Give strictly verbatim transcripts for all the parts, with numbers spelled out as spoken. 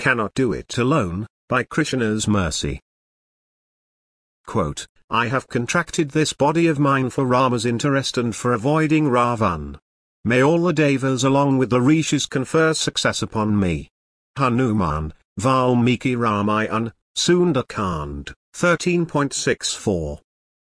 cannot do it alone, by Krishna's mercy. Quote, I have contracted this body of mine for Rama's interest and for avoiding Ravan. May all the Devas along with the Rishis confer success upon me. Hanuman, Valmiki Ramayana, Sundar-Kand, thirteen point six four.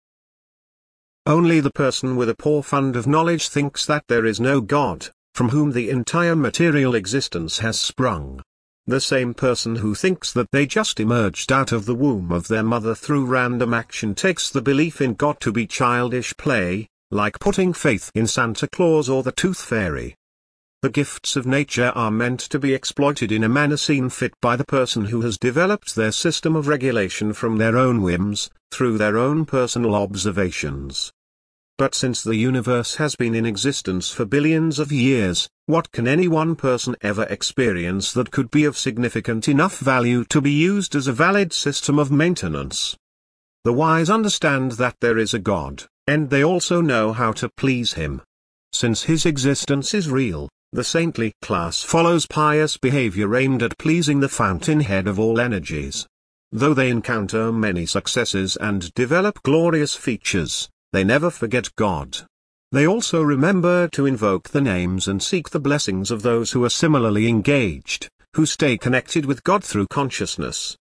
Only the person with a poor fund of knowledge thinks that there is no God, from whom the entire material existence has sprung. The same person who thinks that they just emerged out of the womb of their mother through random action takes the belief in God to be childish play, like putting faith in Santa Claus or the Tooth Fairy. The gifts of nature are meant to be exploited in a manner seen fit by the person who has developed their system of regulation from their own whims, through their own personal observations. But since the universe has been in existence for billions of years, what can any one person ever experience that could be of significant enough value to be used as a valid system of maintenance? The wise understand that there is a God, and they also know how to please Him. Since His existence is real, the saintly class follows pious behavior aimed at pleasing the fountainhead of all energies. Though they encounter many successes and develop glorious features, they never forget God. They also remember to invoke the names and seek the blessings of those who are similarly engaged, who stay connected with God through consciousness.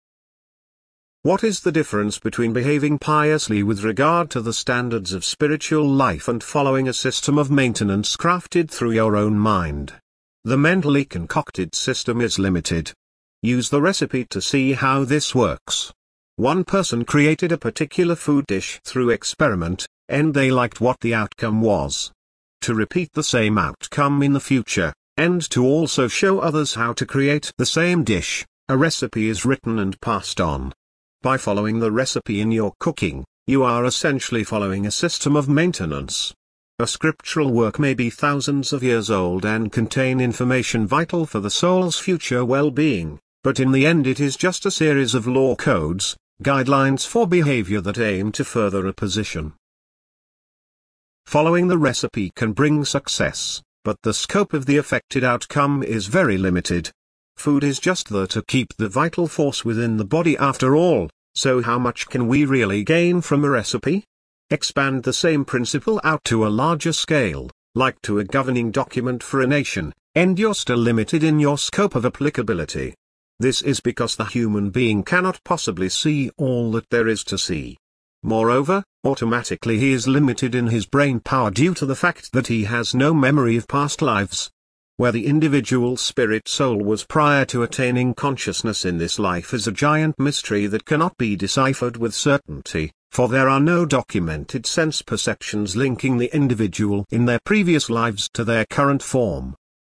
What is the difference between behaving piously with regard to the standards of spiritual life and following a system of maintenance crafted through your own mind? The mentally concocted system is limited. Use the recipe to see how this works. One person created a particular food dish through experiment, and they liked what the outcome was. To repeat the same outcome in the future, and to also show others how to create the same dish, a recipe is written and passed on. By following the recipe in your cooking, you are essentially following a system of maintenance. A scriptural work may be thousands of years old and contain information vital for the soul's future well-being, but in the end it is just a series of law codes, guidelines for behavior that aim to further a position. Following the recipe can bring success, but the scope of the affected outcome is very limited. Food is just there to keep the vital force within the body after all, so how much can we really gain from a recipe? Expand the same principle out to a larger scale, like to a governing document for a nation, and you're still limited in your scope of applicability. This is because the human being cannot possibly see all that there is to see. Moreover, automatically he is limited in his brain power due to the fact that he has no memory of past lives. Where the individual spirit soul was prior to attaining consciousness in this life is a giant mystery that cannot be deciphered with certainty, for there are no documented sense perceptions linking the individual in their previous lives to their current form.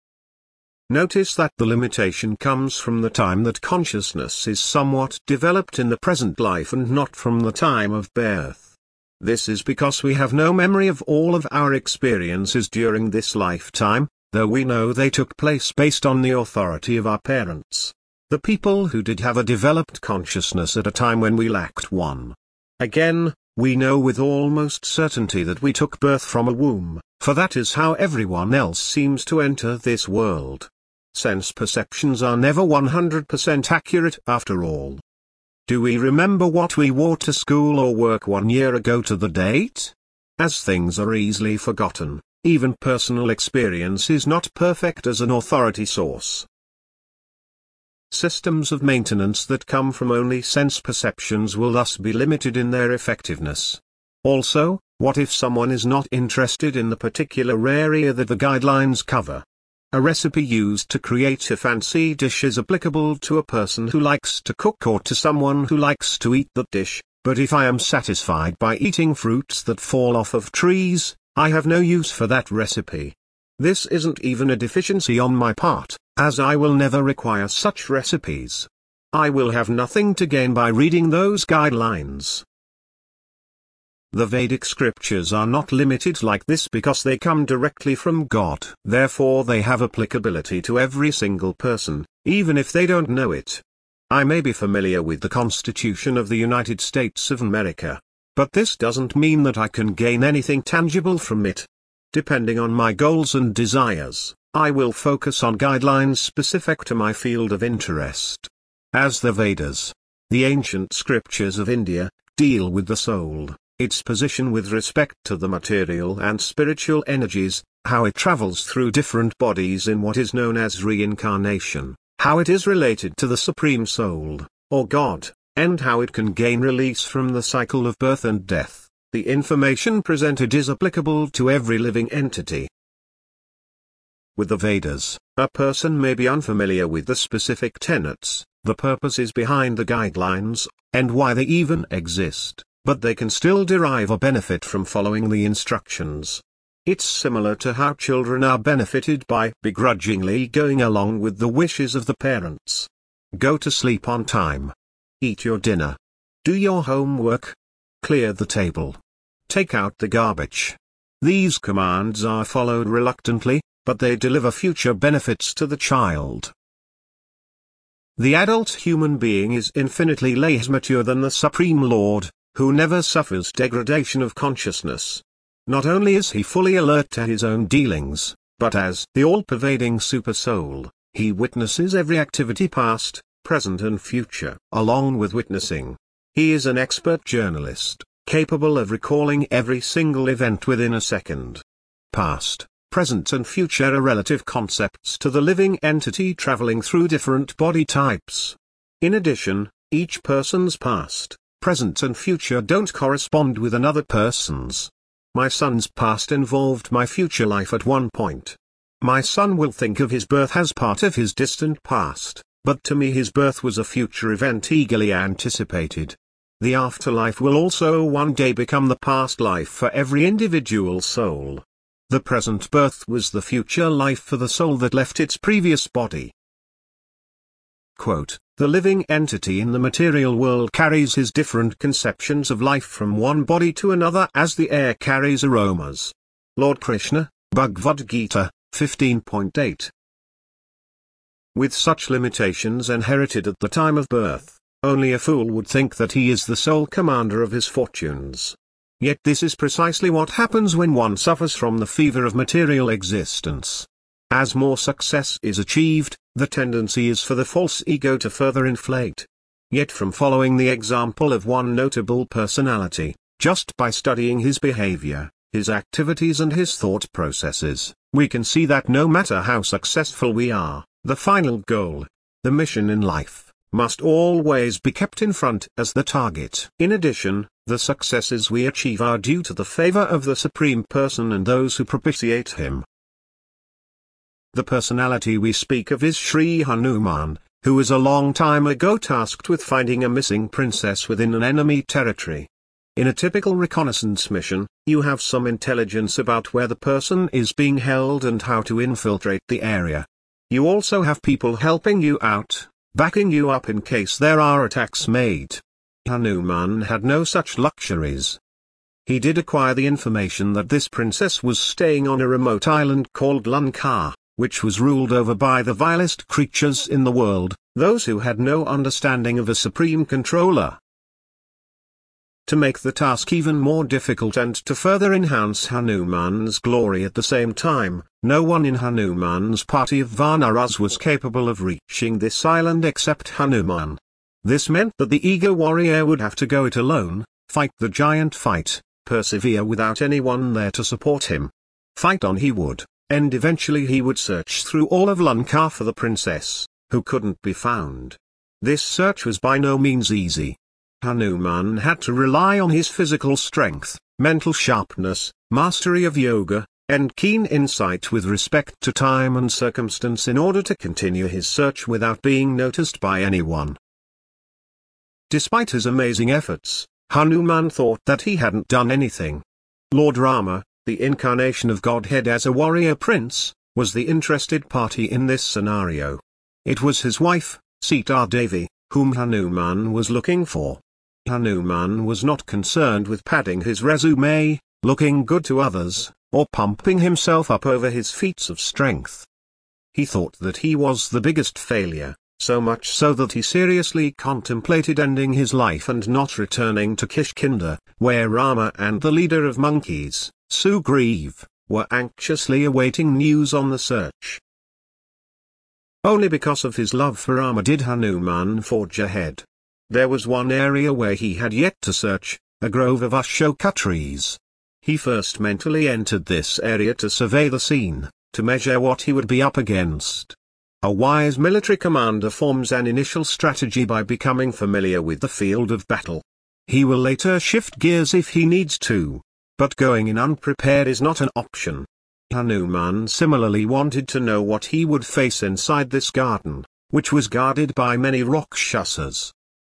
Notice that the limitation comes from the time that consciousness is somewhat developed in the present life and not from the time of birth. This is because we have no memory of all of our experiences during this lifetime, though we know they took place based on the authority of our parents, the people who did have a developed consciousness at a time when we lacked one. Again, we know with almost certainty that we took birth from a womb, for that is how everyone else seems to enter this world. Sense perceptions are never one hundred percent accurate after all. Do we remember what we wore to school or work one year ago to the date? As things are easily forgotten, even personal experience is not perfect as an authority source. Systems of maintenance that come from only sense perceptions will thus be limited in their effectiveness. Also, what if someone is not interested in the particular area that the guidelines cover? A recipe used to create a fancy dish is applicable to a person who likes to cook or to someone who likes to eat that dish, but if I am satisfied by eating fruits that fall off of trees, I have no use for that recipe. This isn't even a deficiency on my part, as I will never require such recipes. I will have nothing to gain by reading those guidelines. The Vedic scriptures are not limited like this because they come directly from God. Therefore they have applicability to every single person, even if they don't know it. I may be familiar with the Constitution of the United States of America, but this doesn't mean that I can gain anything tangible from it. Depending on my goals and desires, I will focus on guidelines specific to my field of interest. as the Vedas, the ancient scriptures of India, deal with the soul, its position with respect to the material and spiritual energies, how it travels through different bodies in what is known as reincarnation, how it is related to the Supreme Soul, or God, and how it can gain release from the cycle of birth and death. The information presented is applicable to every living entity. With the Vedas, a person may be unfamiliar with the specific tenets, the purposes behind the guidelines, and why they even exist, but they can still derive a benefit from following the instructions. It's similar to how children are benefited by begrudgingly going along with the wishes of the parents. Go to sleep on time. Eat your dinner. Do your homework. Clear the table. Take out the garbage. These commands are followed reluctantly, but they deliver future benefits to the child. The adult human being is infinitely less mature than the Supreme Lord, who never suffers degradation of consciousness. Not only is he fully alert to his own dealings, but as the all-pervading Super-Soul, he witnesses every activity past, present and future. Along with witnessing, he is an expert journalist, capable of recalling every single event within a second. Past, present and future are relative concepts to the living entity traveling through different body types. In addition, each person's past, present and future don't correspond with another person's. My son's past involved my future life at one point. My son will think of his birth as part of his distant past, but to me his birth was a future event eagerly anticipated. The afterlife will also one day become the past life for every individual soul. The present birth was the future life for the soul that left its previous body. Quote, the living entity in the material world carries his different conceptions of life from one body to another as the air carries aromas. Lord Krishna, Bhagavad Gita, fifteen point eight. With such limitations inherited at the time of birth, only a fool would think that he is the sole commander of his fortunes. Yet this is precisely what happens when one suffers from the fever of material existence. As more success is achieved, the tendency is for the false ego to further inflate. Yet from following the example of one notable personality, just by studying his behavior, his activities and his thought processes, we can see that no matter how successful we are, the final goal, the mission in life, must always be kept in front as the target. In addition, the successes we achieve are due to the favor of the Supreme Person and those who propitiate him. The personality we speak of is Sri Hanuman, who was a long time ago tasked with finding a missing princess within an enemy territory. In a typical reconnaissance mission, you have some intelligence about where the person is being held and how to infiltrate the area. You also have people helping you out, backing you up in case there are attacks made. Hanuman had no such luxuries. He did acquire the information that this princess was staying on a remote island called Lanka, which was ruled over by the vilest creatures in the world, those who had no understanding of a supreme controller. To make the task even more difficult and to further enhance Hanuman's glory at the same time, no one in Hanuman's party of Vanaras was capable of reaching this island except Hanuman. This meant that the eager warrior would have to go it alone, fight the giant fight, persevere without anyone there to support him. Fight on he would, and eventually he would search through all of Lanka for the princess, who couldn't be found. This search was by no means easy. Hanuman had to rely on his physical strength, mental sharpness, mastery of yoga, and keen insight with respect to time and circumstance in order to continue his search without being noticed by anyone. Despite his amazing efforts, Hanuman thought that he hadn't done anything. Lord Rama, the incarnation of Godhead as a warrior prince, was the interested party in this scenario. It was his wife, Sita Devi, whom Hanuman was looking for. Hanuman was not concerned with padding his resume, looking good to others, or pumping himself up over his feats of strength. He thought that he was the biggest failure, so much so that he seriously contemplated ending his life and not returning to Kishkinda, where Rama and the leader of monkeys, Sugriv, were anxiously awaiting news on the search. Only because of his love for Rama did Hanuman forge ahead. There was one area where he had yet to search, a grove of Ashoka trees. He first mentally entered this area to survey the scene, to measure what he would be up against. A wise military commander forms an initial strategy by becoming familiar with the field of battle. He will later shift gears if he needs to. But going in unprepared is not an option. Hanuman similarly wanted to know what he would face inside this garden, which was guarded by many Rakshasas.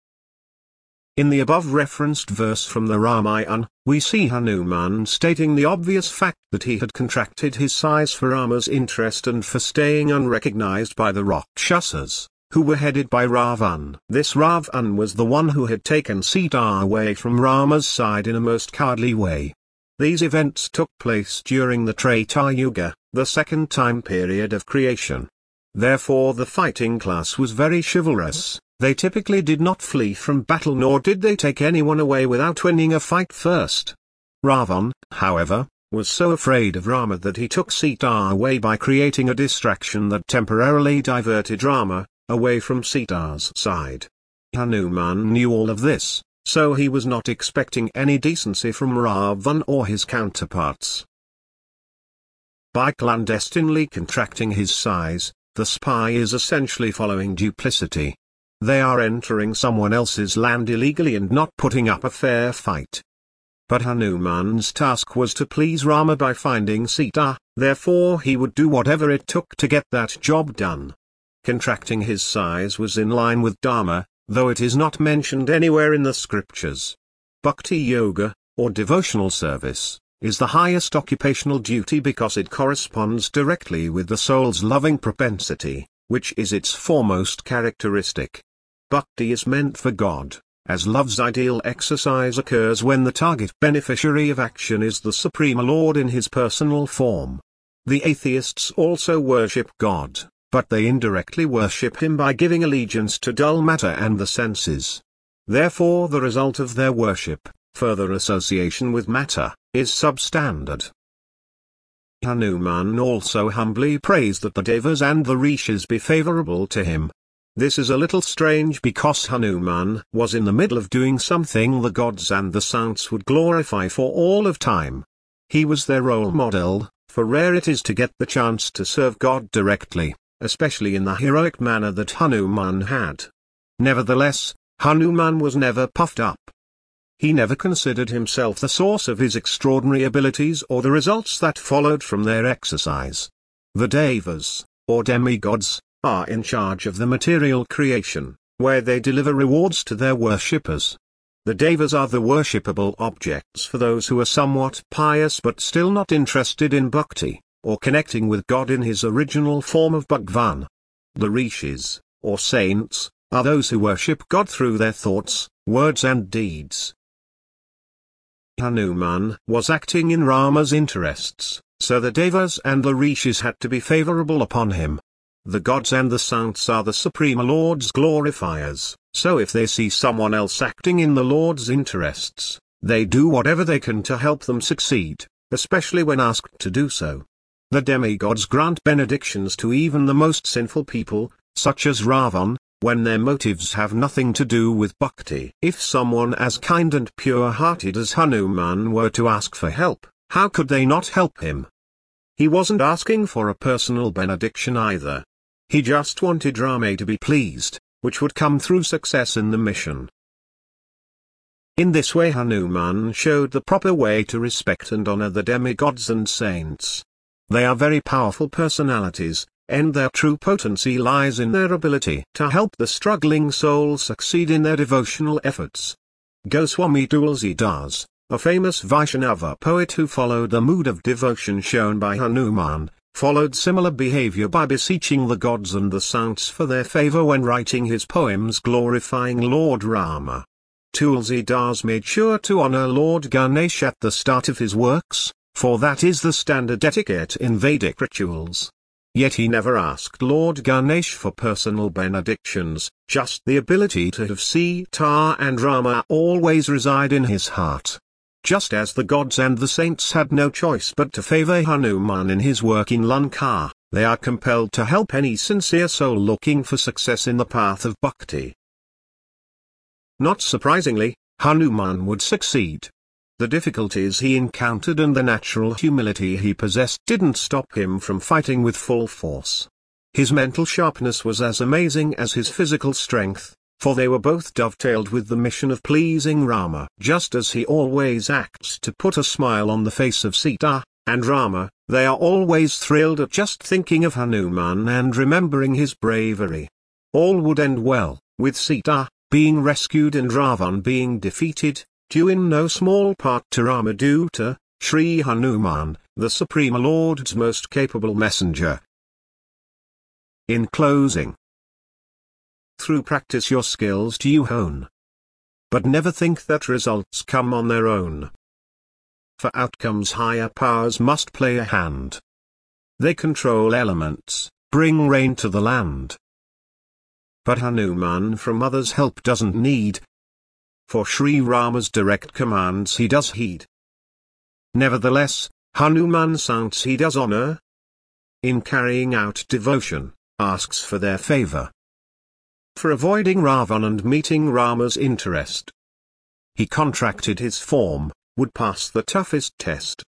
In the above-referenced verse from the Ramayana, we see Hanuman stating the obvious fact that he had contracted his size for Rama's interest and for staying unrecognized by the Rakshasas, who were headed by Ravan. This Ravan was the one who had taken Sita away from Rama's side in a most cowardly way. These events took place during the Treta Yuga, the second time period of creation. Therefore the fighting class was very chivalrous. They typically did not flee from battle nor did they take anyone away without winning a fight first. Ravan, however, was so afraid of Rama that he took Sita away by creating a distraction that temporarily diverted Rama away from Sita's side. Hanuman knew all of this, so he was not expecting any decency from Ravan or his counterparts. By clandestinely contracting his size, the spy is essentially following duplicity. They are entering someone else's land illegally and not putting up a fair fight. But Hanuman's task was to please Rama by finding Sita, therefore he would do whatever it took to get that job done. Contracting his size was in line with Dharma, though it is not mentioned anywhere in the scriptures. Bhakti Yoga, or devotional service, is the highest occupational duty because it corresponds directly with the soul's loving propensity, which is its foremost characteristic. Bhakti is meant for God, as love's ideal exercise occurs when the target beneficiary of action is the Supreme Lord in his personal form. The atheists also worship God, but they indirectly worship him by giving allegiance to dull matter and the senses. Therefore the result of their worship, further association with matter, is substandard. Hanuman also humbly prays that the Devas and the Rishis be favorable to him. This is a little strange because Hanuman was in the middle of doing something the gods and the saints would glorify for all of time. He was their role model, for rare it is to get the chance to serve God directly, especially in the heroic manner that Hanuman had. Nevertheless, Hanuman was never puffed up. He never considered himself the source of his extraordinary abilities or the results that followed from their exercise. The Devas, or demigods, are in charge of the material creation, where they deliver rewards to their worshippers. The Devas are the worshipable objects for those who are somewhat pious but still not interested in bhakti, or connecting with God in his original form of Bhagwan. The Rishis, or saints, are those who worship God through their thoughts, words and deeds. Hanuman was acting in Rama's interests, so the Devas and the Rishis had to be favorable upon him. The gods and the saints are the Supreme Lord's glorifiers, so if they see someone else acting in the Lord's interests, they do whatever they can to help them succeed, especially when asked to do so. The demigods grant benedictions to even the most sinful people, such as Ravan, when their motives have nothing to do with bhakti. If someone as kind and pure-hearted as Hanuman were to ask for help, how could they not help him? He wasn't asking for a personal benediction either. He just wanted Rama to be pleased, which would come through success in the mission. In this way Hanuman showed the proper way to respect and honor the demigods and saints. They are very powerful personalities, and their true potency lies in their ability to help the struggling soul succeed in their devotional efforts. Goswami Tulsidas, a famous Vaishnava poet who followed the mood of devotion shown by Hanuman, followed similar behavior by beseeching the gods and the saints for their favor when writing his poems glorifying Lord Rama. Tulsidas made sure to honor Lord Ganesh at the start of his works, for that is the standard etiquette in Vedic rituals. Yet he never asked Lord Ganesh for personal benedictions, just the ability to have Sita and Rama always reside in his heart. Just as the gods and the saints had no choice but to favor Hanuman in his work in Lanka, they are compelled to help any sincere soul looking for success in the path of bhakti. Not surprisingly, Hanuman would succeed. The difficulties he encountered and the natural humility he possessed didn't stop him from fighting with full force. His mental sharpness was as amazing as his physical strength, for they were both dovetailed with the mission of pleasing Rama. Just as he always acts to put a smile on the face of Sita and Rama, they are always thrilled at just thinking of Hanuman and remembering his bravery. All would end well, with Sita being rescued and Ravan being defeated, due in no small part to Ramaduta, Sri Hanuman, the Supreme Lord's most capable messenger. In closing, through practice your skills do you hone. But never think that results come on their own. For outcomes higher powers must play a hand. They control elements, bring rain to the land. But Hanuman from others' help doesn't need. For Sri Rama's direct commands he does heed. Nevertheless, Hanuman saints he does honor. In carrying out devotion, asks for their favor. For avoiding Ravan and meeting Rama's interest. He contracted his form, would pass the toughest test.